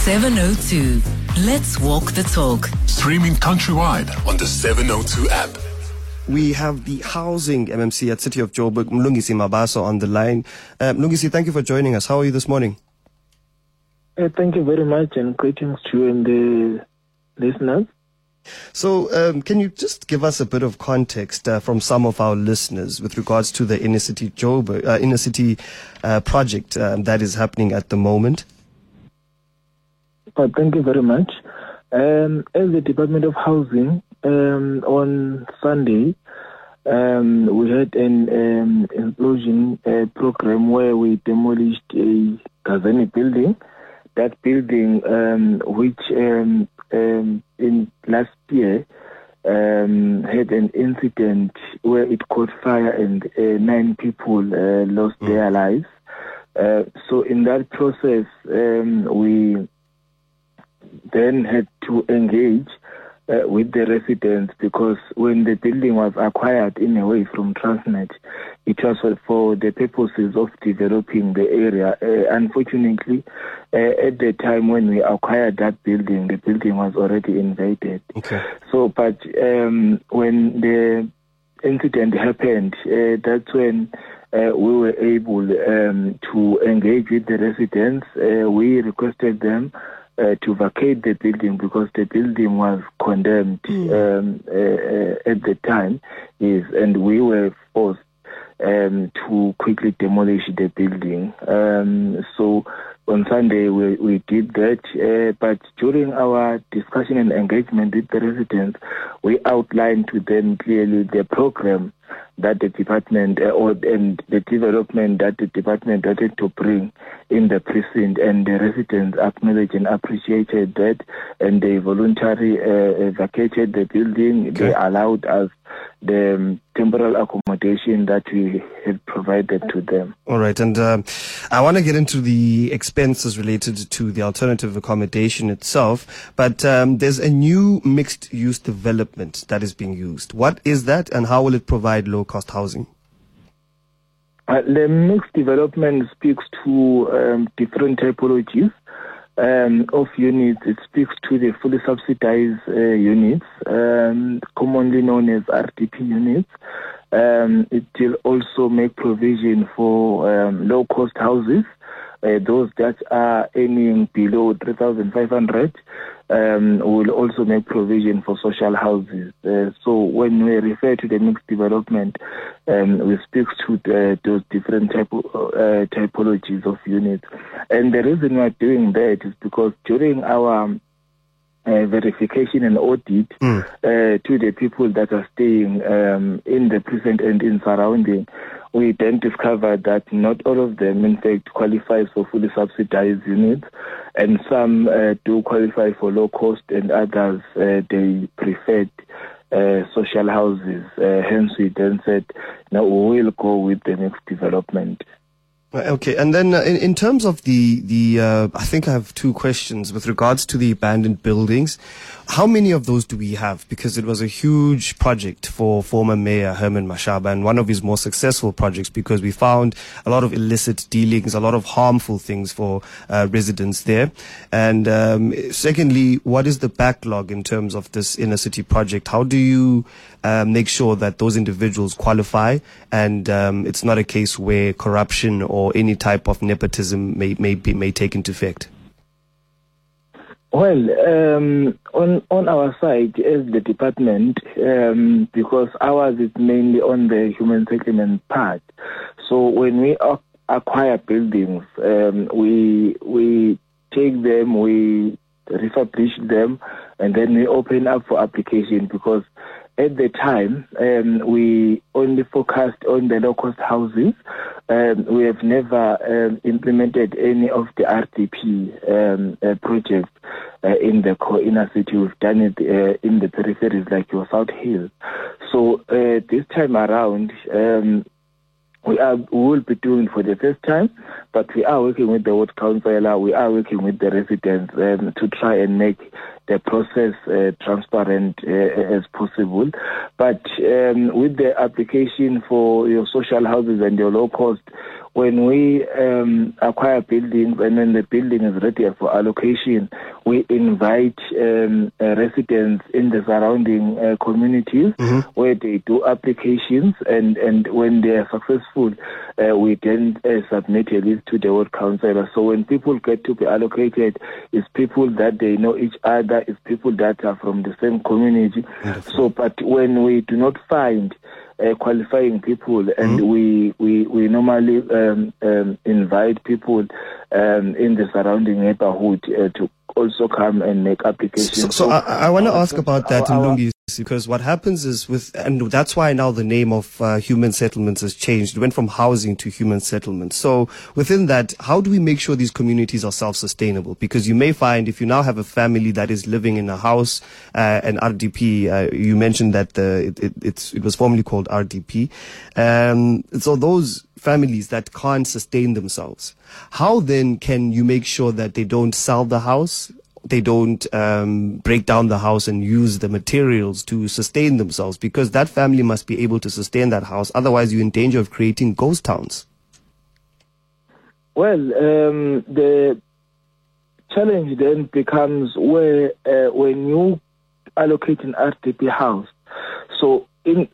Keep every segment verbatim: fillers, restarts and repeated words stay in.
seven oh two. Let's walk the talk. Streaming countrywide on the seven oh two app. We have the housing M M C at City of Joburg, Mlungisi Mabaso, on the line. Uh, Mlungisi, thank you for joining us. How are you this morning? Uh, thank you very much, and greetings to you and the listeners. So, um, can you just give us a bit of context uh, from some of our listeners with regards to the Inner City Joburg, uh, Inner City uh, project um, that is happening at the moment? Uh, thank you very much. Um, as the Department of Housing, um, on Sunday, um, we had an um, implosion uh, program where we demolished a Kazani building. That building, um, which um, um, in last year um, had an incident where it caught fire and uh, nine people uh, lost mm. their lives. Uh, so in that process, um, we then had to engage uh, with the residents, because when the building was acquired in a way from Transnet, it was for the purposes of developing the area. Uh, unfortunately, uh, at the time when we acquired that building, the building was already invaded. Okay. So, but um, when the incident happened, uh, that's when uh, we were able um, to engage with the residents. Uh, we requested them Uh, to vacate the building because the building was condemned mm. um, uh, uh, at the time, is, and we were forced um, to quickly demolish the building. Um, so on Sunday we, we did that, uh, but during our discussion and engagement with the residents, we outlined to them clearly the program that the department uh, or and the development that the department wanted to bring in the precinct, and the residents acknowledged and appreciated that, and they voluntarily uh, vacated the building. Okay. They allowed us the um, temporal accommodation that we had provided to them. All right, and uh, I want to get into the expenses related to the alternative accommodation itself, but um, there's a new mixed-use development that is being used. What is that, and how will it provide low-cost housing? Uh, the mixed development speaks to um, different typologies um, of units. It speaks to the fully subsidized uh, units, um, commonly known as R D P units. Um, it will also make provision for um, low-cost houses, uh, those that are earning below three thousand five hundred. Um, will also make provision for social houses. Uh, so when we refer to the mixed development, um, we speak to the, those different type, uh, typologies of units. And the reason we're doing that is because during our Uh, verification and audit mm. uh, to the people that are staying um, in the precinct and in surrounding, we then discovered that not all of them, in fact, qualifies for fully subsidized units, and some uh, do qualify for low cost, and others uh, they preferred uh, social houses. Uh, hence, we then said, now we will go with the mixed development. Okay, and then uh, in, in terms of the, the uh, I think I have two questions with regards to the abandoned buildings. How many of those do we have? Because it was a huge project for former Mayor Herman Mashaba, and one of his more successful projects, because we found a lot of illicit dealings, a lot of harmful things for uh, residents there. And um, secondly, what is the backlog in terms of this inner city project? How do you uh, make sure that those individuals qualify, and um, it's not a case where corruption or or any type of nepotism may may be, may take into effect? Well, um, on on our side as the department, um, because ours is mainly on the human settlement part. So when we acquire buildings, um, we we take them, we refurbish them, and then we open up for application, because at the time, um, we only focused on the low-cost houses. Um, we have never um, implemented any of the R D P um, uh, projects uh, in the core inner city. We've done it uh, in the peripheries like your South Hill. So uh, this time around, um, we are we will be doing it for the first time, but we are working with the ward councillor, we are working with the residents um, to try and make the process uh, transparent uh, as possible. But um, with the application for your social houses and your low cost, when we um, acquire buildings and when the building is ready for allocation, we invite um, uh, residents in the surrounding uh, communities mm-hmm. where they do applications, and, and when they are successful, uh, we then uh, submit a list to the ward councillor. So when people get to be allocated, it's people that they know each other, it's people that are from the same community. Wonderful. So, but when we do not find Uh, qualifying people, and mm-hmm. we, we we normally um, um, invite people um, in the surrounding neighborhood uh, to also come and make applications. So, so, so I, I want to ask about that, Mlungi, because what happens is with, and that's why now the name of uh, human settlements has changed. It went from housing to human settlements. So within that, how do we make sure these communities are self-sustainable? Because you may find if you now have a family that is living in a house, uh, an R D P, uh, you mentioned that the, it, it, it's, it was formerly called R D P. Um, so those families that can't sustain themselves, how then can you make sure that they don't sell the house, they don't um, break down the house and use the materials to sustain themselves? Because that family must be able to sustain that house. Otherwise, you're in danger of creating ghost towns. Well, um, the challenge then becomes where uh, when you allocate an R D P house, so in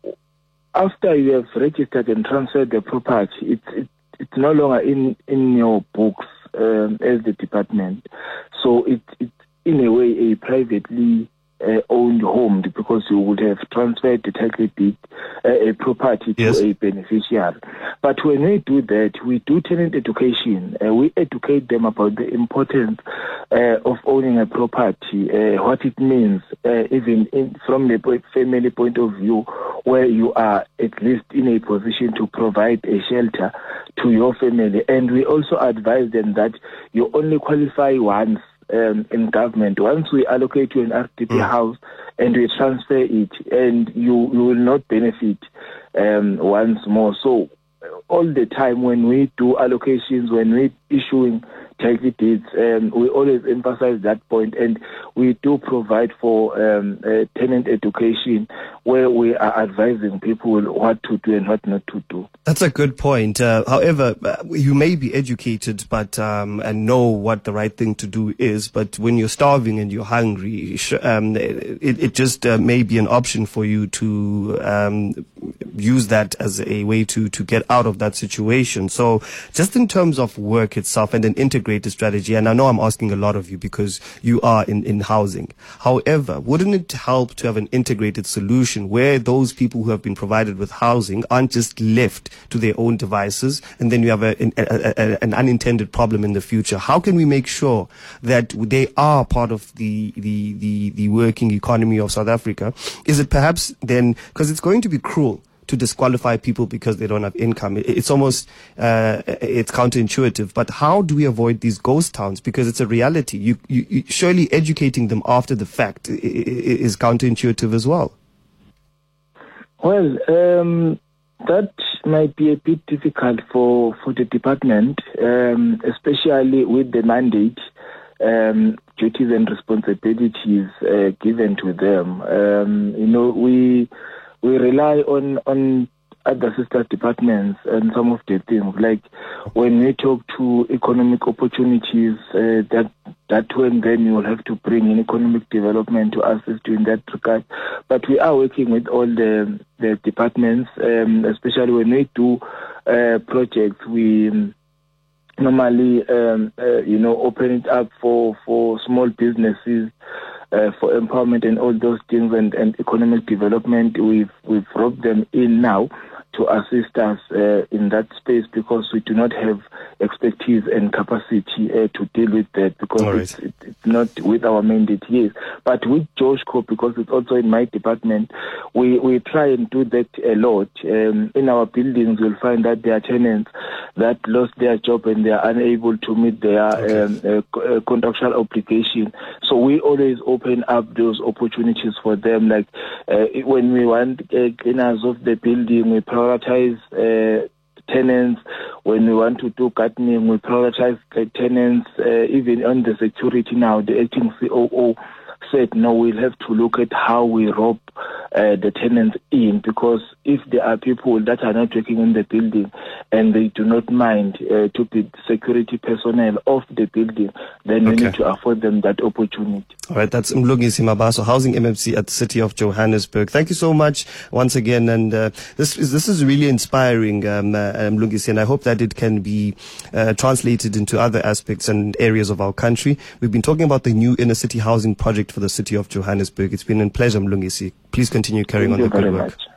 after you have registered and transferred the property, it's it, it's no longer in, in your books um, as the department. So it, it's in a way a privately uh, owned home, because you would have transferred the title deed, uh, a property to yes. a beneficiary. But when we do that, we do tenant education. Uh, we educate them about the importance uh, of owning a property, uh, what it means, uh, even in, from the family point of view, where you are at least in a position to provide a shelter to your family. And we also advise them that you only qualify once um, in government. Once we allocate you an R D P mm. house and we transfer it, and you, you will not benefit um, once more. So all the time when we do allocations, when we issuing title deeds, um, we always emphasize that point, and we do provide for um, uh, tenant education, where we are advising people what to do and what not to do. That's a good point. Uh, however, you may be educated, but um, and know what the right thing to do is. But when you're starving and you're hungry, um, it, it just uh, may be an option for you to um, use that as a way to to get out of that situation. So, just in terms of work itself and an integrated strategy, and I know I'm asking a lot of you because you are in in housing. However, wouldn't it help to have an integrated solution where those people who have been provided with housing aren't just left to their own devices, and then you have a, a, a, an unintended problem in the future? How can we make sure that they are part of the, the, the, the working economy of South Africa? Is it perhaps then, because it's going to be cruel to disqualify people because they don't have income. It's almost, uh, it's counterintuitive. But how do we avoid these ghost towns? Because it's a reality. You, you, you surely educating them after the fact is counterintuitive as well. Well, um, that might be a bit difficult for, for the department, um, especially with the mandate, um, duties and responsibilities uh, given to them. Um, you know, we we rely on, on other sister departments and some of the things, like when we talk to economic opportunities, uh, that that when then you will have to bring in economic development to assist you in that regard. But we are working with all the the departments, um, especially when we do uh, projects. We um, normally, um, uh, you know, open it up for, for small businesses, uh, for empowerment and all those things, and, and economic development. We've we've brought them in now to assist us uh, in that space, because we do not have expertise and capacity uh, to deal with that, because right. it's, it, it's not with our mandate, yes. But with Joshco, because it's also in my department, we, we try and do that a lot. Um, in our buildings, you'll find that there are tenants that lost their job and they are unable to meet their okay. um, uh, uh, contractual obligation. So we always open up those opportunities for them. Like uh, when we want uh, cleaners of the building, we prioritize uh, tenants. When we want to do gardening, we prioritize tenants. Uh, even on the security now, the acting C O O said, no, we'll have to look at how we rope uh, the tenants in, because if there are people that are not working in the building and they do not mind uh, to be security personnel of the building, then Okay. we need to afford them that opportunity. All right, that's Mlungisi Mabaso, Housing M M C at the City of Johannesburg. Thank you so much once again, and uh, this is this is really inspiring, um, uh, Mlungisi, and I hope that it can be uh, translated into other aspects and areas of our country. We've been talking about the new inner city housing project for the City of Johannesburg. It's been a pleasure, Mlungisi. Please continue carrying Thank on you the good very work. much.